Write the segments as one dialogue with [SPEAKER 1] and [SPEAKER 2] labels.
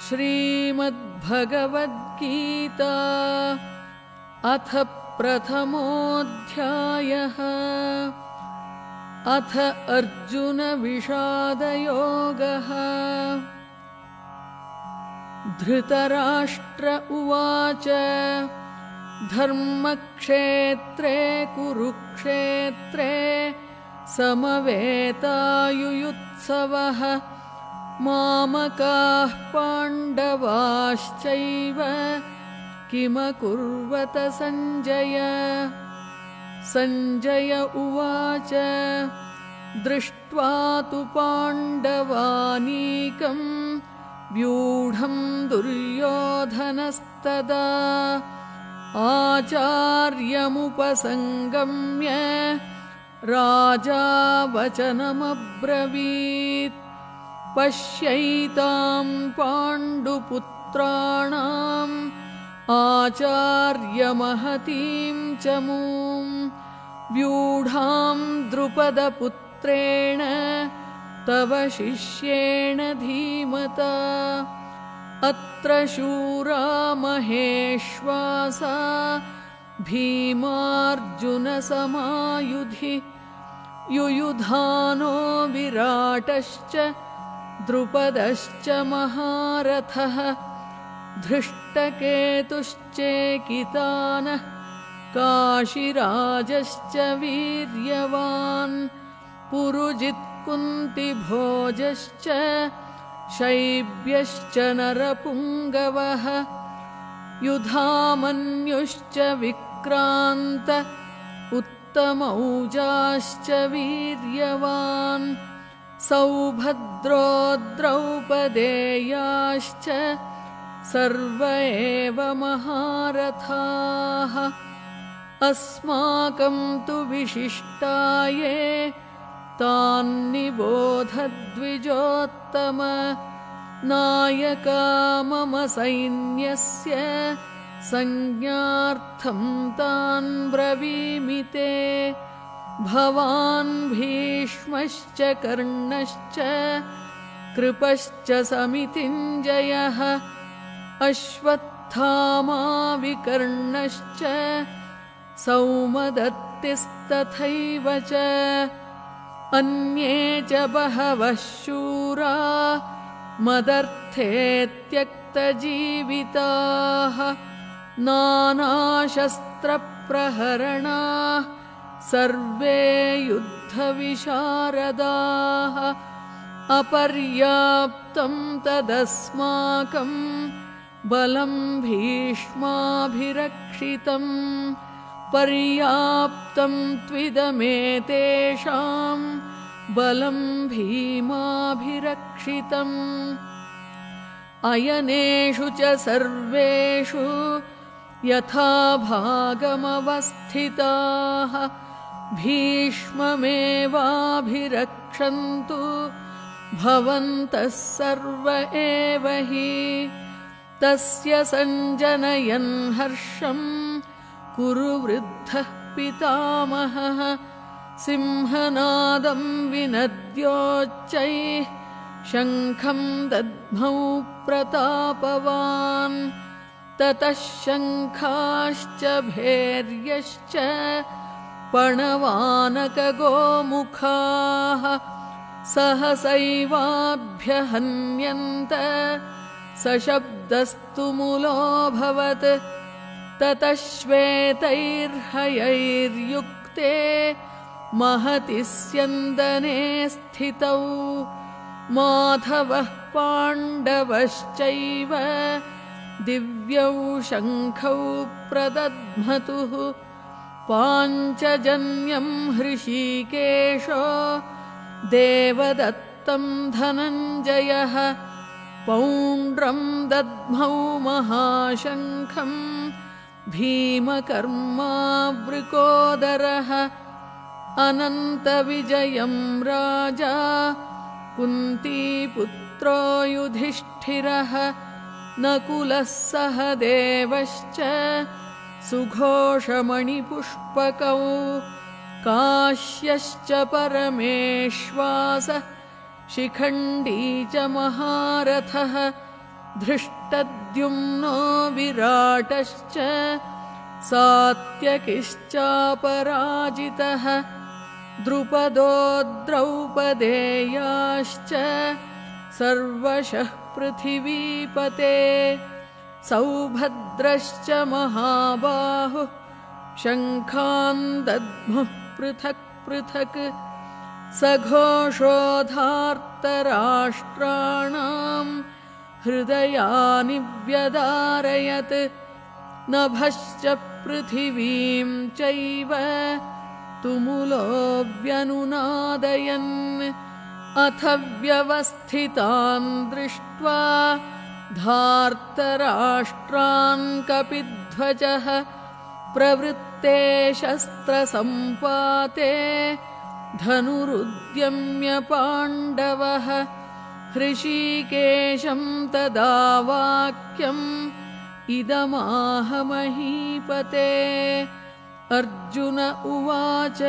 [SPEAKER 1] श्रीमद्भगवद्गीता अथ प्रथमोऽध्यायः। अथ अर्जुनविषादयोगः। धृतराष्ट्र उवाच धर्मक्षेत्रे कुरुक्षेत्रे समवेतायुयुत्सवः मामकाः पाण्डवाश्चैव किमकुर्वत सञ्जय। सञ्जय उवाच दृष्ट्वा तु पाण्डवानीकं व्यूढं दुर्योधनस्तदा आचार्यमुपसङ्गम्य राजा वचनमब्रवीत्। पश्यैतां पाण्डुपुत्राणाम् आचार्यमहतीं च मूं व्यूढां द्रुपदपुत्रेण तव शिष्येण धीमता। अत्र शूरा महेश्वासा भीमार्जुनसमायुधि युयुधानो विराटश्च द्रुपदश्च महारथः धृष्टकेतुश्चेकितानः काशिराजश्च वीर्यवान् पुरुजित्कुन्तिभोजश्च शैब्यश्च नरपुङ्गवः युधामन्युश्च विक्रान्त उत्तमौजाश्च वीर्यवान् सौभद्रो द्रौपदेयाश्च सर्व एव महारथाः। अस्माकं तु विशिष्टाये तान्निबोध द्विजोत्तम। नायका मम सैन्यस्य संज्ञार्थं तान् ब्रवीमि ते। भवान् भीष्मश्च कर्णश्च कृपश्च समितिञ्जयः अश्वत्थामा विकर्णश्च सौमदत्तिस्तथैव च अन्ये च बहवः शूरा मदर्थे त्यक्तजीविताः नानाशस्त्रप्रहरणाः सर्वे युद्धविशारदाः। अपर्याप्तं तदस्माकं बलं भीष्माभिरक्षितं पर्याप्तं त्विदमेतेषां बलं भीमाभिरक्षितम्। अयनेषु च सर्वेषु यथा भागमवस्थिताः भीष्ममेवाभिरक्षन्तु भवन्तः सर्व एव हि। तस्य सञ्जनयन् हर्षं कुरु वृद्धः पितामहः सिंहनादं विनद्योच्चैः शङ्खं दद्मौ प्रतापवान्। ततः शङ्खाश्च भैर्यश्च पणवानकगोमुखाः सहसैवाभ्यहन्यन्त सशब्दस्तु मुलोऽभवत्। ततः श्वेतैर्हयैर्युक्ते महति स्यन्दने स्थितौ माधवः पाण्डवश्चैव दिव्यौ शङ्खौ प्रदध्मतुः। पाञ्चजन्यं हृषीकेशो देवदत्तं धनञ्जयः पौण्ड्रं दद्मौ महाशङ्खं भीमकर्मावृकोदरः। अनन्तविजयं राजा कुन्तीपुत्रो युधिष्ठिरः नकुलः सह देवश्च सुघोषमणिपुष्पकौ काश्यश्च परमेश्वासः शिखण्डी च महारथः धृष्टद्युम्नो विराटश्च सात्यकिश्चापराजितः द्रुपदो द्रौपदेयाश्च सर्वशः पृथिवीपते सौभद्रश्च महाबाहुः शङ्खान् दद्मुः पृथक् पृथक् सघोषोधार्तराष्ट्राणां हृदयानि व्यदारयत् नभश्च पृथिवीं चैव तुमुलो व्यनुनादयन् अथ व्यवस्थितान् दृष्ट्वा धार्तराष्ट्रान् कपिध्वजः प्रवृत्ते शस्त्रसम्पाते धनुरुद्यम्य पाण्डवः हृषीकेशं तदा वाक्यम् इदमाह महीपते अर्जुन उवाच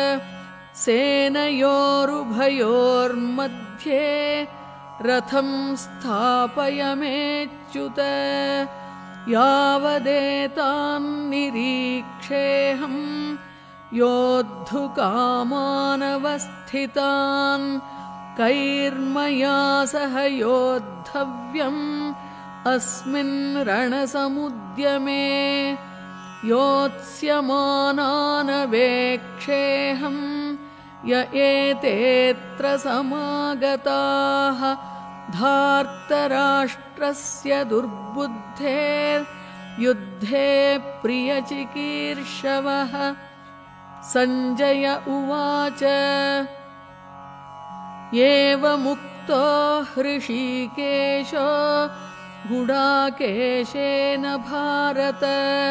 [SPEAKER 1] सेनयोरुभयोर्मध्ये रथं स्थापयमेच्युत यावदेतान्निरीक्षेऽहं योद्धुकामानवस्थितान् कैर्मया सह योद्धव्यम् अस्मिन् रणसमुद्यमे योत्स्यमानानवेक्षेऽहं य एतेऽत्र समागताः धार्तराष्ट्रस्य दुर्बुद्धेर्युद्धे प्रियचिकीर्षवः सञ्जय उवाच एवमुक्तो हृषीकेशो गुडाकेशेन भारत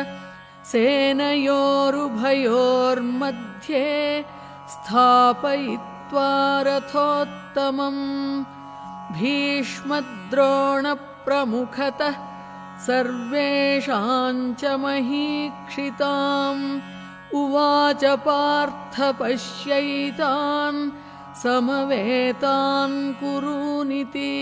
[SPEAKER 1] सेनयोरुभयोर्मध्ये स्थापयित्वा रथोत्तमम् भीष्मद्रोणप्रमुखतः सर्वेषां च महीक्षिताम् उवाच पार्थ पश्यैतान् समवेतान् कुरूनिति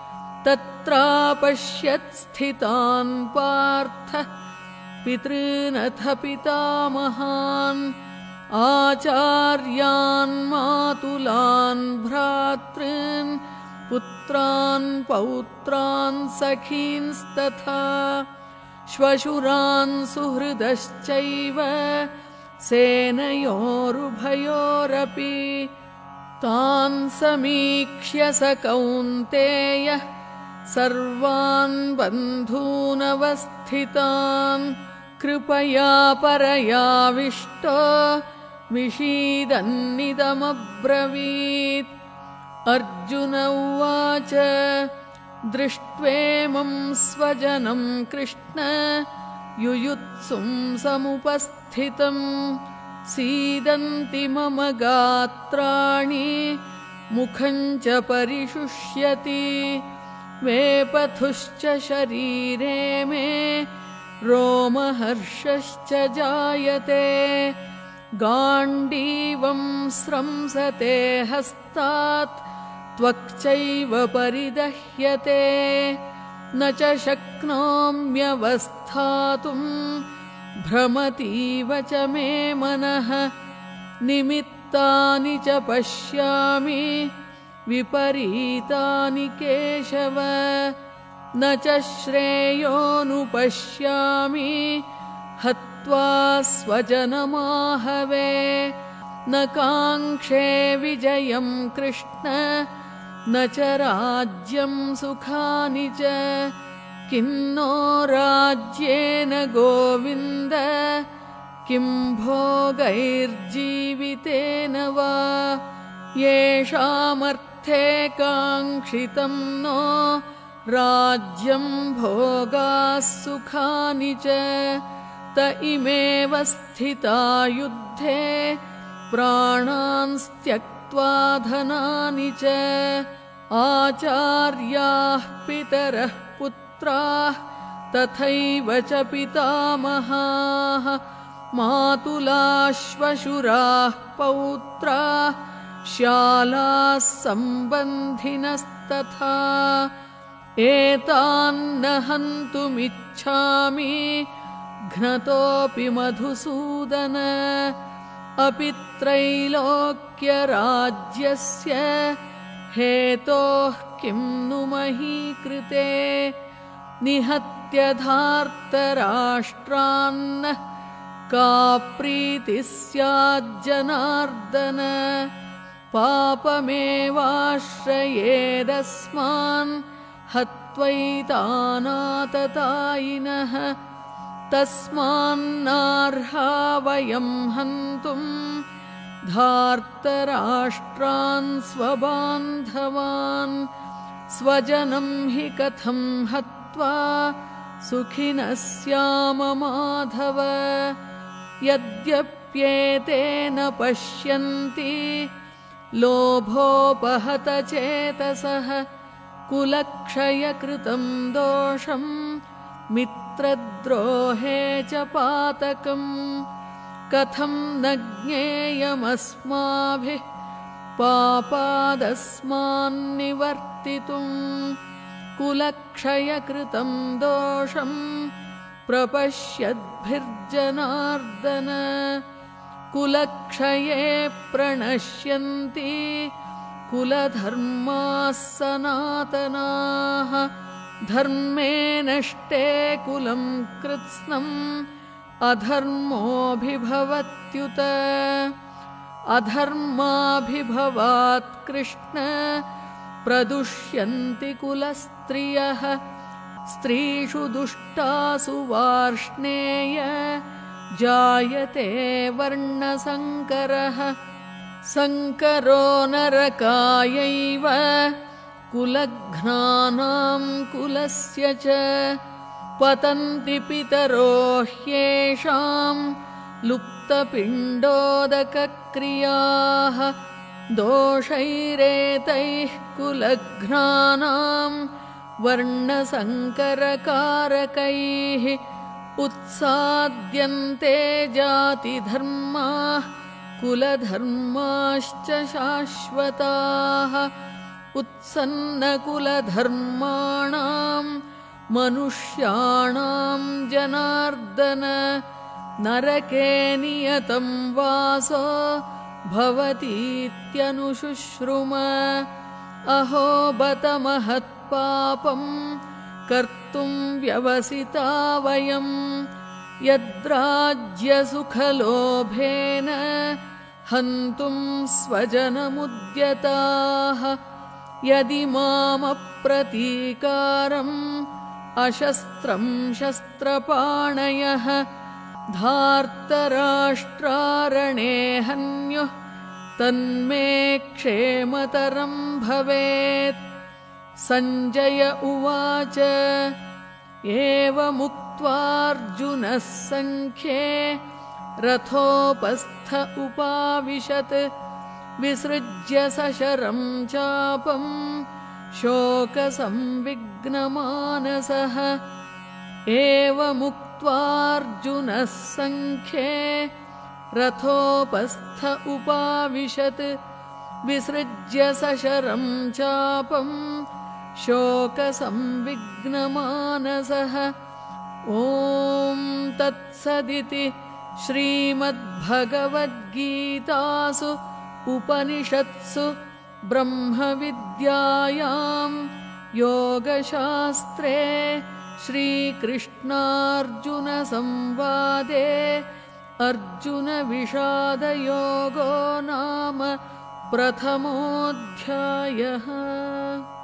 [SPEAKER 1] तत्रापश्यत्स्थितान् पार्थ पितॄनथ पितामहान् आचार्यान् मातुलान् भ्रातॄन् पुत्रान् पौत्रान् सखींस्तथा श्वशुरान् सुहृदश्चैव सेनयोरुभयोरपि तान् समीक्ष्य स कौन्तेयः सर्वान् बन्धूनवस्थितान् कृपया परयाविष्टो विषीदन्निदमब्रवीत् अर्जुन उवाच दृष्ट्वेमं स्वजनं कृष्ण युयुत्सुं समुपस्थितम् सीदन्ति मम गात्राणि मुखं च परिशुष्यति वेपथुश्च शरीरे मे रोमहर्षश्च जायते गाण्डीवं स्रंसते हस्तात् त्वक्चैव परिदह्यते न च शक्नोम्यवस्थातुं भ्रमतीव च मे मनः निमित्तानि च पश्यामि विपरीतानि केशव न च श्रेयोनुपश्यामि हत्वा स्वजनमाहवे न काङ्क्षे विजयं कृष्ण न च राज्यं सुखानि च किन्नो राज्येन गोविन्द किं भोगैर्जीवितेन वा येषामर्थे काङ्क्षितं नो राज्यं भोगाः सुखानि च त इमेव स्थिता युद्धे प्राणान् त्यक्त्वा धनानि च आचार्याः पितरः पुत्राः तथैव च पितामहाः मातुलाश्वशुराः पौत्राः श्यालाः सम्बन्धिनस्तथा एतान्न हन्तुमिच्छामि घ्नतोऽपि मधुसूदन अपि त्रैलोक्यराज्यस्य हेतोः किं नु महीकृते निहत्य धार्तराष्ट्रान्न का प्रीतिः स्याज्जनार्दन पापमेवाश्रयेदस्मान् हत्वैतानाततायिनः तस्मान्नार्हा वयं हन्तुं धार्तराष्ट्रान् स्वबान्धवान् स्वजनं हि कथं हत्वा सुखिनः स्याम माधव यद्यप्येतेन पश्यन्ति लोभोपहतचेतसः कुलक्षयकृतं दोषं मित्रद्रोहे च पातकम् कथं न ज्ञेयमस्माभिः पापादस्मान्निवर्तितुं कुलक्षयकृतं दोषं प्रपश्यद्भिर्जनार्दन कुलक्षये प्रणश्यन्ति कुलधर्माः सनातनाः धर्मे नष्टे कुलं कृत्स्नम् अधर्मोऽभिभवत्युत अधर्माभिभवात् कृष्ण प्रदुष्यन्ति कुलस्त्रियः स्त्रीषु दुष्टासु वार्ष्णेय जायते वर्णसङ्करः सङ्करो नरकायैव कुलघ्नानां कुलस्य च पतन्ति पितरो ह्येषां लुप्तपिण्डोदकक्रियाः दोषैरेतैः कुलघ्नानां वर्णसङ्करकारकैः उत्साद्यन्ते जातिधर्माः कुलधर्माश्च शाश्वताः उत्सन्नकुलधर्माणां मनुष्याणां जनार्दन नरके नियतं वासो भवतीत्यनुशुश्रुम अहो बत महत्पापं कर्तुं व्यवसिता वयं यद्राज्यसुखलोभेन हन्तुं स्वजनमुद्यताः यदि मामप्रतीकारम् अशस्त्रं शस्त्रपाणयः धार्तराष्ट्रारणे हन्युः तन्मे क्षेमतरं भवेत् सञ्जय उवाच एवमुक्त्वार्जुनः सङ्ख्ये रथोपस्थ उपाविशत् विसृज्य सशरं चापं शोकसंविघ्नमानसः एवमुक्त्वार्जुनः सङ्ख्ये रथोपस्थ उपाविशत् विसृज्य सशरं चापं शोकसंविघ्नमानसः ॐ तत्सदिति श्रीमद्भगवद्गीतासु उपनिषत्सु ब्रह्मविद्यायां योगशास्त्रे श्रीकृष्णार्जुनसंवादे अर्जुनविषादयोगो नाम प्रथमोऽध्यायः।